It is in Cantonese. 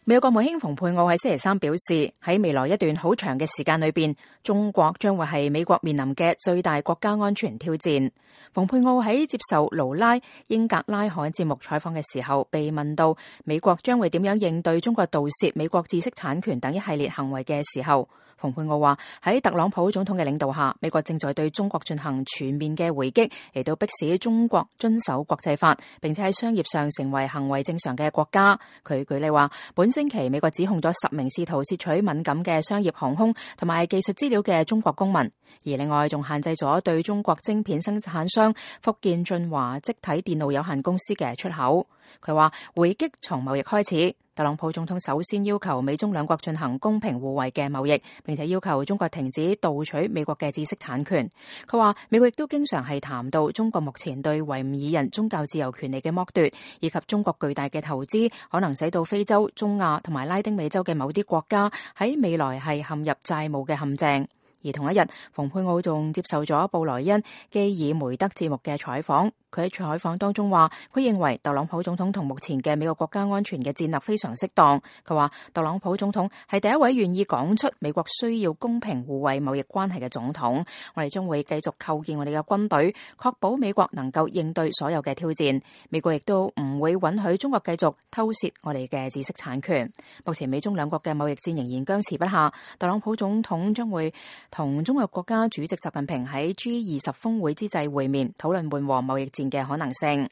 美國國務卿蓬佩奧喺星期三表示，喺未來一段好長嘅時間裏邊，中國將會係美國面臨嘅最大國家安全挑戰。蓬佩奧喺接受盧拉英格拉罕節目採訪嘅時候，被問到美國將會點樣應對中國盜竊美國知識產權等一系列行為嘅時候，蓬佩奧話喺特朗普總統嘅領導下，美國正在對中國進行全面嘅回擊，嚟到迫使中國遵守國際法，並且喺商業上成為行為正常嘅國家。佢舉例話，本星期美國指控咗10名試圖竊取敏感嘅商業航空同埋技術資料嘅中國公民，而另外仲限制咗對中國晶片生產商福建晉華積體電路有限公司嘅出口。佢話回擊從貿易開始，特朗普總統首先要求美中兩國進行公平互惠嘅貿易，並且要求中國停止盜取美國嘅知識產權。佢話美國亦都經常係談到中國目前對維吾爾人宗教自由權利嘅剝奪，以及中國巨大嘅投資可能使到非洲、中亞同埋拉丁美洲嘅某啲國家喺未來係陷入債務嘅陷阱。而同一日，蓬佩奧仲接受咗布萊恩基爾梅德節目嘅採訪。佢喺採訪當中話，佢認為特朗普總統同目前嘅美國國家安全嘅戰略非常適當。佢話特朗普總統係第一位願意講出美國需要公平互惠貿易關係嘅總統。我哋將會繼續構建我哋嘅軍隊，確保美國能夠應對所有嘅挑戰。美國亦都唔會允許中國繼續偷竊我哋嘅知識產權。目前美中兩國嘅貿易戰仍然僵持不下。特朗普總統將會同中國國家主席習近平喺G20峰會之際會面，討論緩和貿易戰嘅可能性。